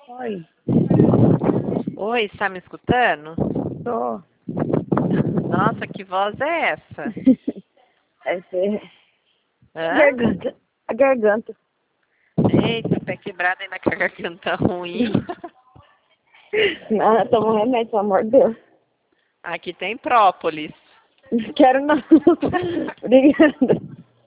Oi, Oi, está me escutando? tô. Nossa, que voz é essa? Essa é a Hã? garganta. A garganta. Eita, pé quebrado ainda com a garganta ruim. Não, toma um remédio, pelo amor de Deus. Aqui tem própolis. Não quero não. Obrigada.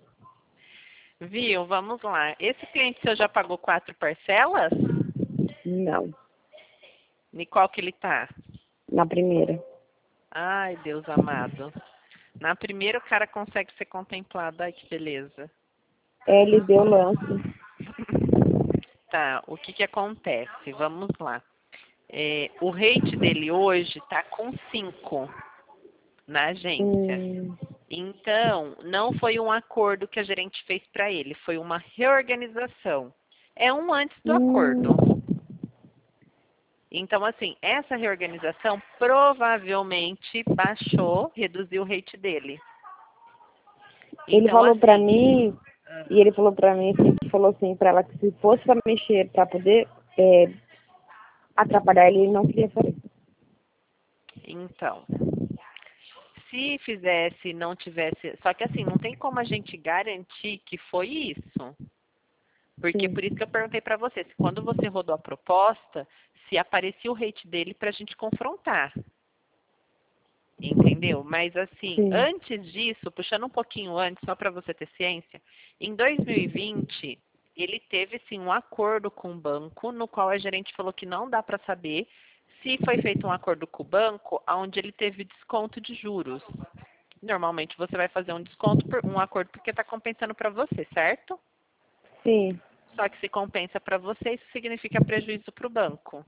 Viu? Vamos lá. Esse cliente seu já pagou 4 parcelas? Não, E qual que ele tá? na primeira. Ai, Deus amado. Na primeira o cara consegue ser contemplado. Ai, que beleza. Ele deu lance. Tá, o que que acontece? Vamos lá. O rate dele hoje tá com 5 na agência. Hum, Então, não foi um acordo que a gerente fez para ele, foi uma reorganização. É um antes do acordo. hum. Então, assim, essa reorganização provavelmente baixou, reduziu o rate dele. Ele Então, falou pra assim, mim, e ele falou pra mim, assim, que falou assim pra ela que se fosse pra mexer, pra poder atrapalhar ele não queria fazer. então, se fizesse, não tivesse, só que assim, não tem como a gente garantir que foi isso. Porque Sim, por isso que eu perguntei para você, se quando você rodou a proposta, se aparecia o rate dele para a gente confrontar. Entendeu? Mas assim, sim. antes disso, puxando um pouquinho antes, só para você ter ciência, em 2020, ele teve sim um acordo com o banco, no qual a gerente falou que não dá para saber se foi feito um acordo com o banco onde ele teve desconto de juros. Normalmente você vai fazer um desconto por um acordo porque está compensando para você, certo? Sim. Só que se compensa para você, isso significa prejuízo para o banco.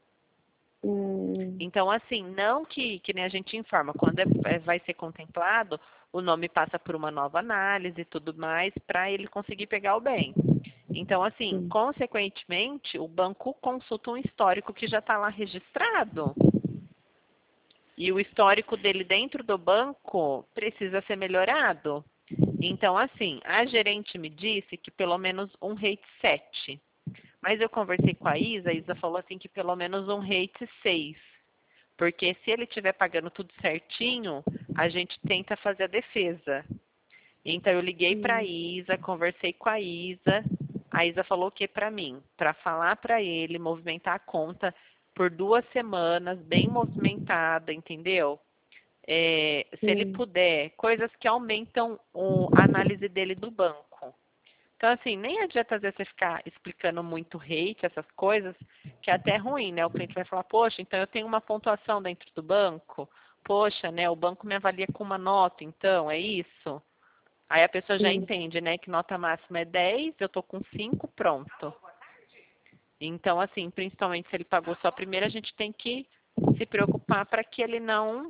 Hum, Então, assim, não que nem a gente informa, quando vai ser contemplado, o nome passa por uma nova análise e tudo mais, para ele conseguir pegar o bem. Então, assim, sim. consequentemente, o banco consulta um histórico que já está lá registrado. E o histórico dele dentro do banco precisa ser melhorado. Então, assim, a gerente me disse que pelo menos um rate 7. Mas eu conversei com a Isa falou assim que pelo menos um rate 6. Porque se ele estiver pagando tudo certinho, a gente tenta fazer a defesa. Então eu liguei para a Hum, Isa, conversei com a Isa falou o que para mim? Para falar para ele movimentar a conta por 2 semanas, bem movimentada, entendeu? Se ele sim. puder, coisas que aumentam a análise dele do banco. Então, assim, nem adianta às vezes você ficar explicando muito rate, essas coisas, que é até ruim, né? O cliente vai falar, poxa, então eu tenho uma pontuação dentro do banco, poxa, né? O banco me avalia com uma nota, então, é isso? Aí a pessoa já Sim. entende, né? Que nota máxima é 10, eu tô com 5, pronto. Então, assim, principalmente se ele pagou só a primeira, a gente tem que se preocupar para que ele não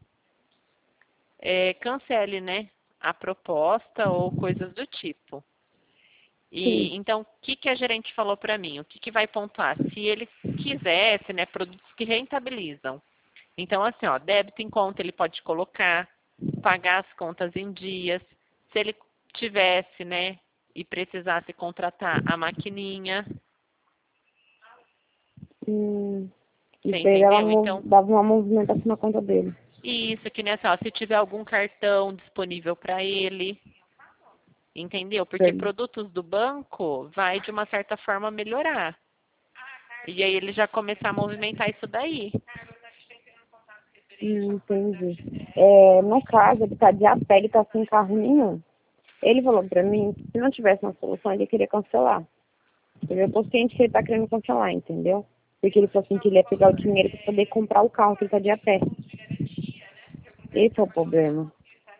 cancele, né? A proposta ou coisas do tipo. Sim. E então, o que que a gerente falou para mim? O que que vai pontuar? Se ele quisesse, né, produtos que rentabilizam. Então, assim, ó, débito em conta ele pode colocar, pagar as contas em dias. Se ele tivesse, né, e precisasse contratar a maquininha, Hum, e você daí ela entendeu? Então, dava uma movimentação na conta dele. isso que nem assim, ó, se tiver algum cartão disponível para ele, entendeu? Porque Sim. produtos do banco vai de uma certa forma melhorar. E aí ele já começar a movimentar isso daí. Entendi. No caso, ele tá de a pé, ele tá sem carro nenhum. Ele falou pra mim que se não tivesse uma solução, ele queria cancelar. Eu tô ciente que ele tá querendo cancelar, entendeu? Porque ele falou assim que ele ia pegar o dinheiro pra poder comprar o carro que ele tá de a pé. Esse é o problema.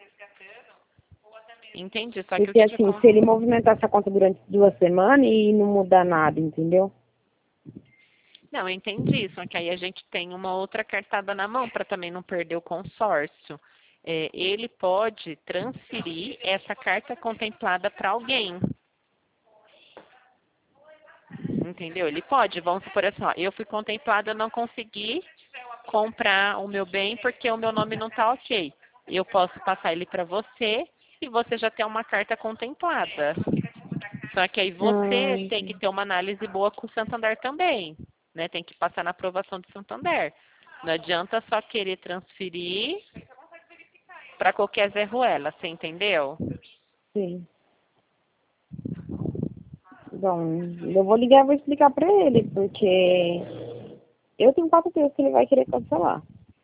Entendi. Só que o Porque que que assim, se acontece? ele movimentar essa conta durante 2 semanas e não mudar nada, entendeu? Não, eu entendi. Só que aí a gente tem uma outra cartada na mão para também não perder o consórcio. Ele pode transferir essa carta contemplada para alguém. Entendeu? Ele pode. Vamos supor assim, ó, eu fui contemplada, eu não consegui comprar o meu bem porque o meu nome não está ok. Eu posso passar ele para você e você já tem uma carta contemplada. Só que aí você tem que Entendi. ter uma análise boa com o Santander também. né? Tem que passar na aprovação do Santander. Não adianta só querer transferir para qualquer Zé Ruela, você entendeu? Sim. Bom, eu vou ligar e vou explicar pra ele, porque eu tenho 4 que ele vai querer cancelar.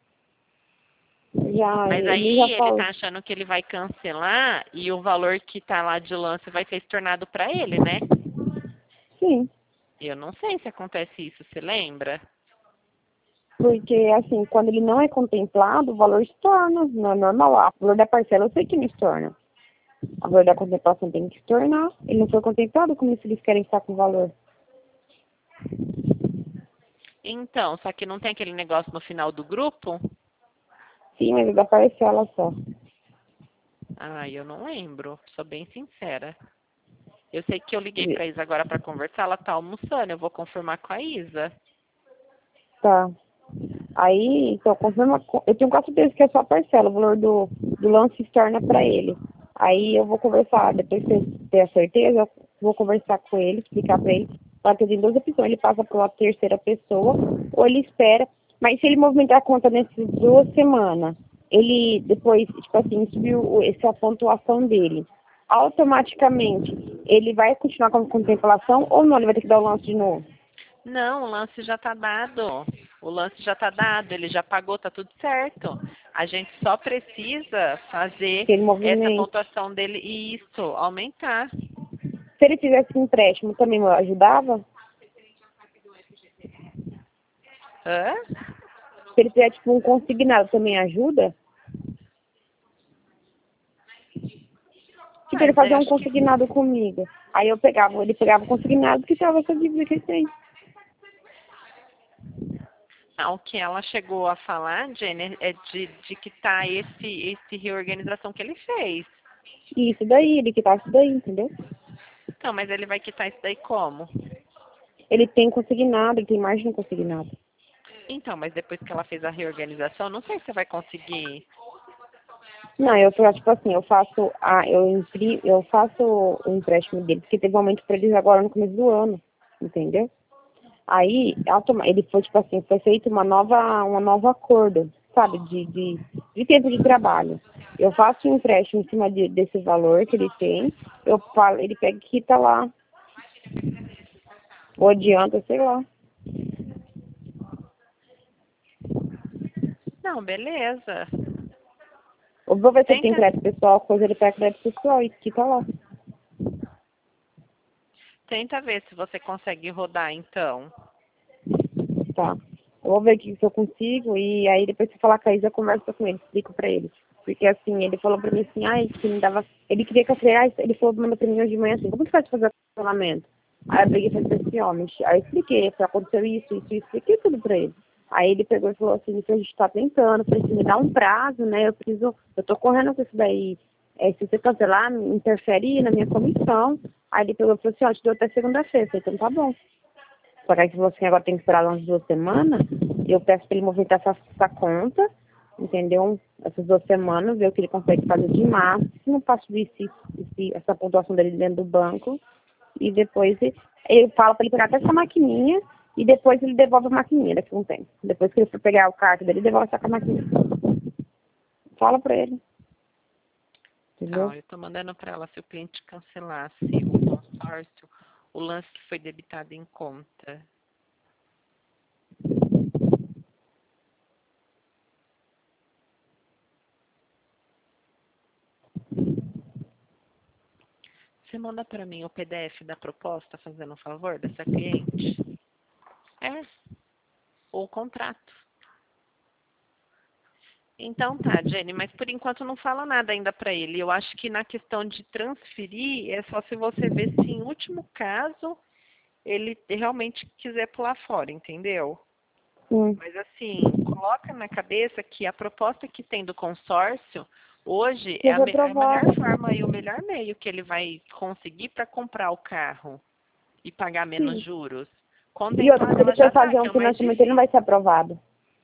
Mas Ele aí já ele falou. tá achando que ele vai cancelar e o valor que tá lá de lance vai ser estornado para ele, né? Sim, Eu não sei se acontece isso, você lembra? porque assim, quando ele não é contemplado, o valor se torna, não é normal. O valor da parcela eu sei que não se torna. O valor da contemplação tem que se tornar. Ele não foi contemplado, como se eles querem estar com o valor? Então, só que não tem aquele negócio no final do grupo? Sim, mas é da parcela só. Ah, eu não lembro, sou bem sincera. Eu sei que eu liguei pra Isa agora pra conversar, ela tá almoçando, eu vou confirmar com a Isa. Tá. Aí, então, confirma. Eu tenho 4 que é só a parcela, o valor do lance se torna para ele. Aí eu vou conversar, depois que eu ter a certeza, eu vou conversar com ele, explicar para ele. Para que ele tem 2 opções, ele passa para uma terceira pessoa, ou ele espera. Mas se ele movimentar a conta nessas 2 semanas, ele depois, tipo assim, subiu essa pontuação dele. Automaticamente, ele vai continuar com a contemplação ou não? Ele vai ter que dar o lance de novo? Não, o lance já tá dado. O lance já tá dado, ele já pagou, tá tudo certo. A gente só precisa fazer Que ele essa movimente. pontuação dele e isso, aumentar. Se ele fizesse empréstimo, também me ajudava? Hã? Se ele fizer, tipo, um consignado, também ajuda? Tipo, ele Mas eu fazia um acho que consignado comigo. Aí ele pegava o consignado que estava essa dívida que ele tem. o que ela chegou a falar, Jenny, é de que tá esse reorganização que ele fez. E isso daí, ele quitava isso daí, entendeu? Então, mas ele vai quitar isso daí como? Ele tem consignado, ele tem margem no consignado. Então, mas depois que ela fez a reorganização, não sei se você vai conseguir. Não, eu faço, tipo assim, eu faço o empréstimo dele, porque teve um aumento para eles agora no começo do ano, entendeu? Aí, ele foi, tipo assim, foi feito uma nova acordo, sabe, de tempo de trabalho. Eu faço um empréstimo em cima desse valor que ele tem, eu falo, ele pega e quita lá, ou adianta, sei lá. Não, beleza. Eu vou ver se ele tem Tenta, crédito pessoal, coisa ele pega crédito pessoal e quita lá. tenta ver se você consegue rodar, então. Tá. Eu vou ver aqui se eu consigo e aí depois se falar com a Isa, eu converso com ele, explico pra ele. Porque assim, ele falou pra mim assim, ai, que me dava. Ele queria que eu falei, ai, ele falou, manda pra mim hoje de manhã assim, como que faz pra fazer o cancelamento? Aí eu peguei e falei pra esse homem, aí eu expliquei, falei, aconteceu isso, expliquei tudo pra ele. Aí ele pegou e falou assim, que a gente tá tentando, falei assim, me dá um prazo, né? Eu tô correndo com isso daí. Se você cancelar, interfere na minha comissão. Aí ele pegou e falou assim, ó, te dou até segunda-feira. Eu falei, então tá bom. Só que aí se você agora tem que esperar umas 2 semanas, eu peço para ele movimentar essa conta, entendeu? Essas 2 semanas, ver o que ele consegue fazer de máximo para subir essa pontuação dele dentro do banco. E depois eu falo para ele pegar até essa maquininha e depois ele devolve a maquininha daqui a um tempo. Depois que ele for pegar o cartão dele, ele devolve essa maquininha. Fala para ele, entendeu? Então, eu tô mandando para ela se o cliente cancelasse o consórcio, o lance que foi debitado em conta. Você manda para mim o PDF da proposta, fazendo um favor, dessa cliente? É, ou o contrato. Então tá, Jenny, mas por enquanto não fala nada ainda para ele. Eu acho que na questão de transferir, é só se você ver se em último caso ele realmente quiser pular fora, entendeu? Sim. Mas assim, coloca na cabeça que a proposta que tem do consórcio hoje é Eu a, vou a aprovar. melhor forma e o melhor meio que ele vai conseguir para comprar o carro e pagar menos Sim. juros. E outra, Contemplado se ele ela for já tá, fazer que um é o mais financiamento, ele não difícil. vai ser aprovado.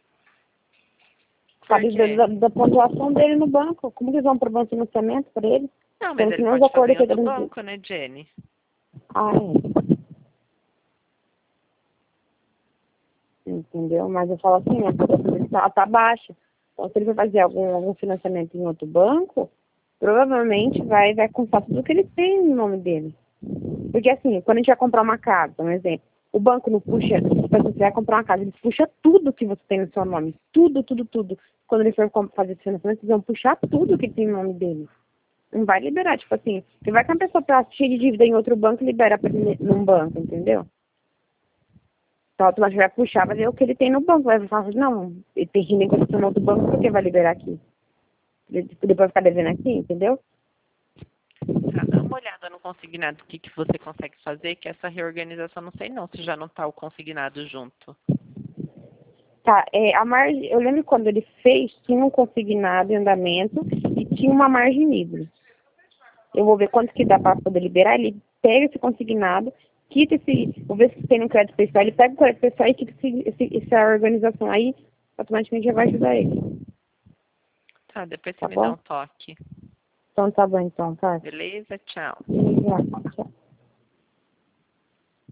Por Sabe, quê? da pontuação dele no banco. Como que eles vão aprovar um financiamento para ele? Não, mas Pelo ele que nem os pode fazer acordos em que outro ele... banco, né, Ah, é. entendeu? Mas eu falo assim, a cotação dele tá baixa. Então, se ele for fazer algum financiamento em outro banco, provavelmente vai constar tudo que ele tem no nome dele. Porque assim, quando a gente vai comprar uma casa, um exemplo, o banco não puxa, tipo, você vai comprar uma casa, ele puxa tudo que você tem no seu nome. Tudo, tudo, tudo. Quando ele for fazer esse financiamento, eles vão puxar tudo que tem no nome dele. Não vai liberar, tipo assim, você vai que uma pessoa tá cheia de dívida em outro banco e libera pra ele num banco, entendeu? Então, automaticamente vai puxar, vai ver o que ele tem no banco. Vai falar, não, ele tem que negociar no outro banco, por que vai liberar aqui? Depois vai ficar devendo aqui, entendeu? Tá, dá uma olhada no consignado, o que você consegue fazer, que essa reorganização, não sei não, se já não tá o consignado junto. Tá, a margem, eu lembro quando ele fez, tinha um consignado em andamento e tinha uma margem livre. Eu vou ver quanto que dá para poder liberar, ele pega esse consignado, quita vou ver se tem um crédito pessoal, ele pega o crédito pessoal e quita essa organização aí, automaticamente já vai ajudar ele. Tá, depois você Tá me dá um bom? toque. Então tá bom, então, tá. Beleza? Tchau. Já, tchau.